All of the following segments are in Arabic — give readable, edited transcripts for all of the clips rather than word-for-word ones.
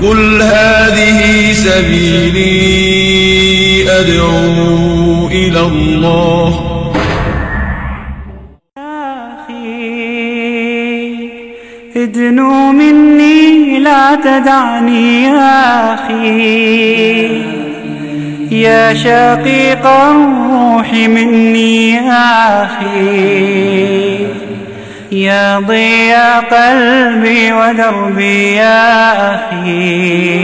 قل هذه سبيلي أدعو إلى الله. ادنو مني لا تدعني يا أخي، يا شقيق الروح مني يا أخي، يا ضياء قلبي ودربي يا أخي،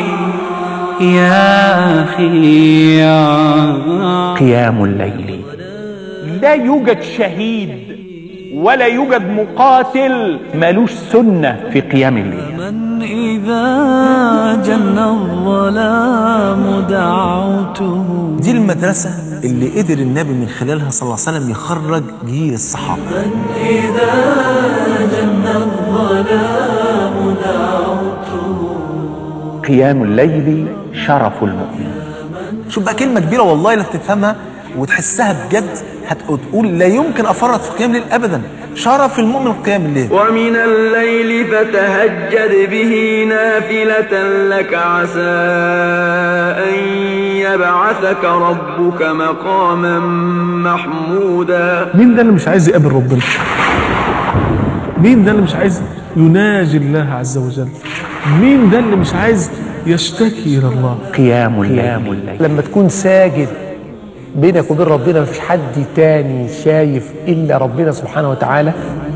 يا أخي يا قيام الليل. لا يوجد شهيد ولا يوجد مقاتل مالوش سنة في قيام الليل. من إذا جن الظلام دعوته. دي المدرسة اللي قدر النبي من خلالها صلى الله عليه وسلم يخرج جيل الصحابة. من إذا جن الظلام دعوته. قيام الليل شرف المؤمن. شوف بقى كلمة كبيرة والله لا تفهمها وتحسها بجد هتقول لا يمكن أفرط في قيام الليل أبدا. شرف المؤمن قيام الليل. ومن الليل فتهجد به نافلة لك عسى أن يبعثك ربك مقاما محمودا. مين ده اللي مش عايز يقابل ربنا؟ مين ده اللي مش عايز يناجي الله عز وجل؟ مين ده اللي مش عايز يشتكي إلى الله؟ قيام الليل. لما تكون ساجد بينك وبين ربنا مفيش حد تاني شايف إلا ربنا سبحانه وتعالى.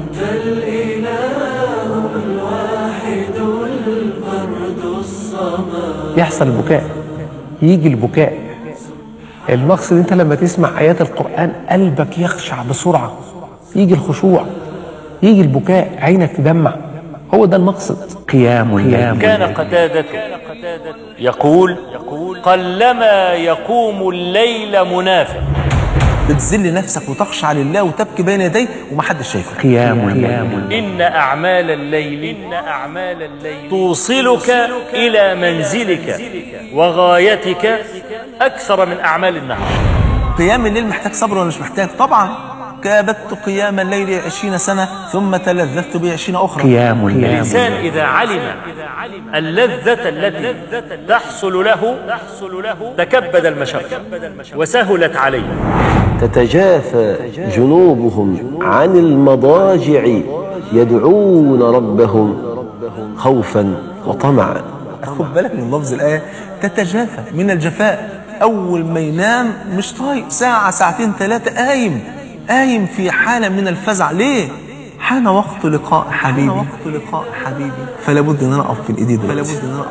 يحصل البكاء، يجي البكاء. المقصد انت لما تسمع آيات القرآن قلبك يخشع بسرعة، يجي الخشوع، يجي البكاء، عينك تدمع. هو ده المقصد. قيام الليل. كان قتادة يقول قلما يقوم الليل منافق. بتذل نفسك وتخشع لله وتبكي بين يديه ومحدش شايفك. قيام الليل. إن أعمال الليل توصلك إلى منزلك وغايتك أكثر من أعمال النهار. قيام الليل محتاج صبر ولا مش محتاج؟ طبعا. كابدت قيام الليل 20 سنة ثم تلذذت ب 20 أخرى. قيام الليل. الإنسان إذا علم اللذة التي تحصل له تكبد المشقة وسهلت عليه. تتجافى جنوبهم عن المضاجع يدعون ربهم خوفا وطمعا. خد بالك من لفظ الآية، تتجافى من الجفاء. أول ما ينام مش طايق، ساعة ساعتين ثلاثة قايم في حالة من الفزع. ليه؟ حان وقت لقاء حبيبي. فلا بد ان انا اقف في الايدي دلوقتي.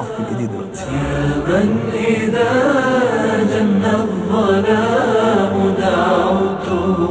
من إذا جن الظلام دعوته.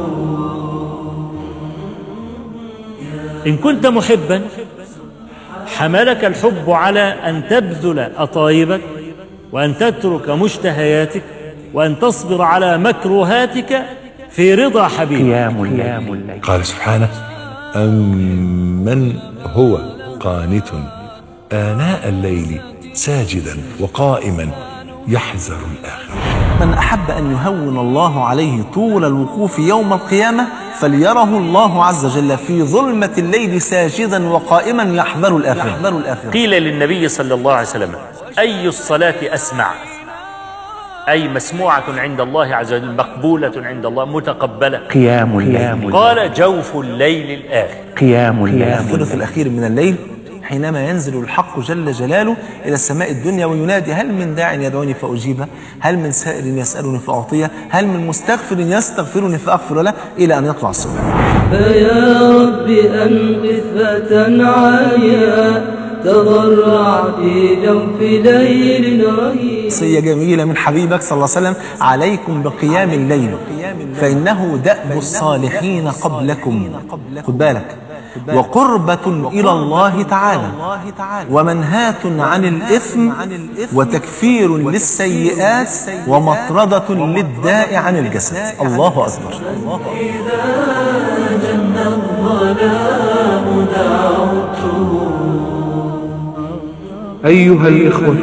إن كنت محبا حملك الحب على أن تبذل أطايبك وأن تترك مشتهياتك وأن تصبر على مكروهاتك في رضا حبيبك. قيام الليل. قال سبحانه أمن هو قانت آناء الليل ساجدا وقائما يحذر الآخرة. من أحب أن يهون الله عليه طول الوقوف يوم القيامة فليره الله عز وجل في ظلمة الليل ساجدا وقائما يحذر الآخرة. قيل للنبي صلى الله عليه وسلم أي الصلاة أسمع؟ أي مسموعة عند الله عز وجل، مقبولة عند الله، متقبلة. قيام الليل. قال جوف الليل الآخر. قيام الليل. الثلث الأخير من الليل حينما ينزل الحق جل جلاله إلى السماء الدنيا وينادي هل من داع يدعوني فأجيبه، هل من سائل يسألني فأعطيه، هل من مستغفر يستغفرني فأغفر له، إلى أن يطلع الصبح. فيا رب أنقذ فتى عاليا تضرع في جوف ليل رهيب. وصية جميلة من حبيبك صلى الله عليه وسلم: عليكم بقيام الليل فإنه دأب الصالحين قبلكم. خد بالك، وقربة إلى الله تعالى ومنهاة عن الإثم وتكفير للسيئات ومطردة للداء عن الجسد. الله أكبر. إذا جن الظلام دعوته. أيها الإخوة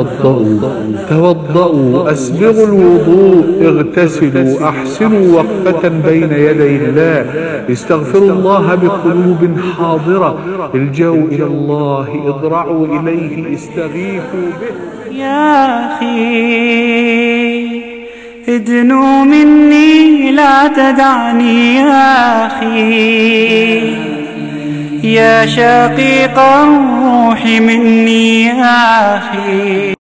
توضؤوا أسبغوا الوضوء، اغتسلوا، أحسنوا وقفة بين يدي الله، استغفروا الله بقلوب حاضرة، الجوا إلى الله، اضرعوا إليه، استغيثوا به. يا أخي ادنو مني لا تدعني يا أخي، يا شقيق الروح مني يا أخي،